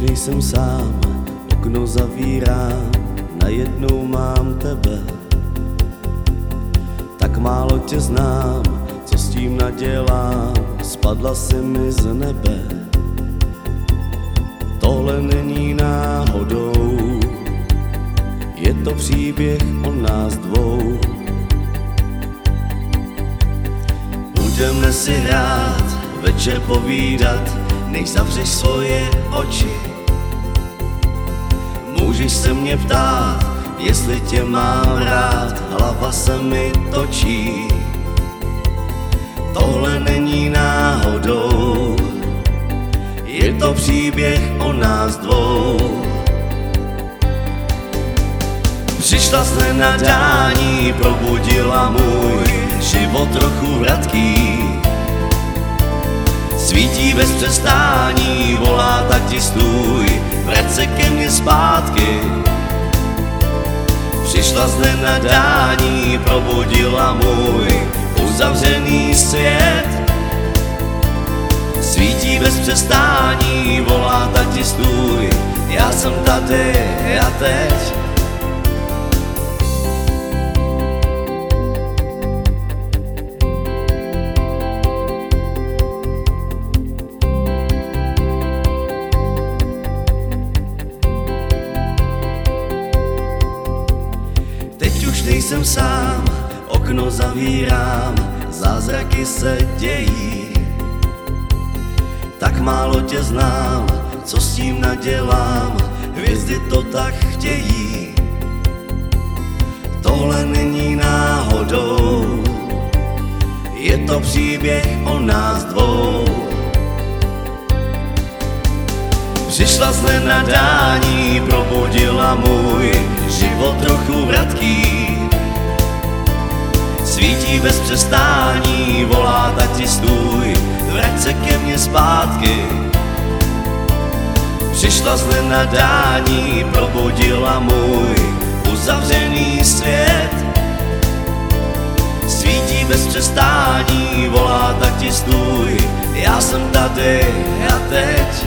nejsem sám, okno zavírám, najednou mám tebe. Tak málo tě znám, co s tím nadělám, spadla si mi z nebe. Tohle není náhodou, je to příběh o nás dvou. Budeme si hrát, večer povídat, než zavřeš svoje oči. Můžeš se mě ptát, jestli tě mám rád, hlava se mi točí. Tohle není náhodou, je to příběh o nás dvou. Přišla z nenadání, probudila můj život trochu vratký. Svítí bez přestání, volá tati stůj, vrať se ke mně zpátky. Přišla z nenadání, probudila můj uzavřený svět. Svítí bez přestání, volá tati stůj, já jsem tady a teď. Teď už nejsem sám, okno zavírám, zázraky se dějí. Tak málo tě znám, co s tím nadělám, hvězdy to tak chtějí. Tohle není náhodou, je to příběh o nás dvou. Přišla z nenadání, probudila můj život trochu vratký. Svítí bez přestání, volá tati stůj, vrať se ke mně zpátky. Přišla z nenadání, probudila můj uzavřený svět. Svítí bez přestání, volá tati stůj, já jsem tady a teď.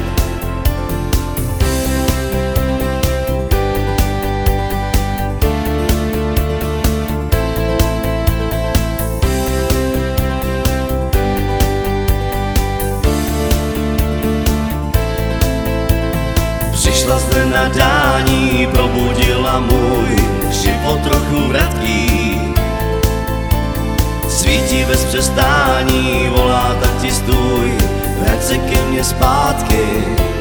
Přišla z nenadání, probudila můj život trochu vratký. Svítí bez přestání, volá tati stůj, vrať se ke mně zpátky.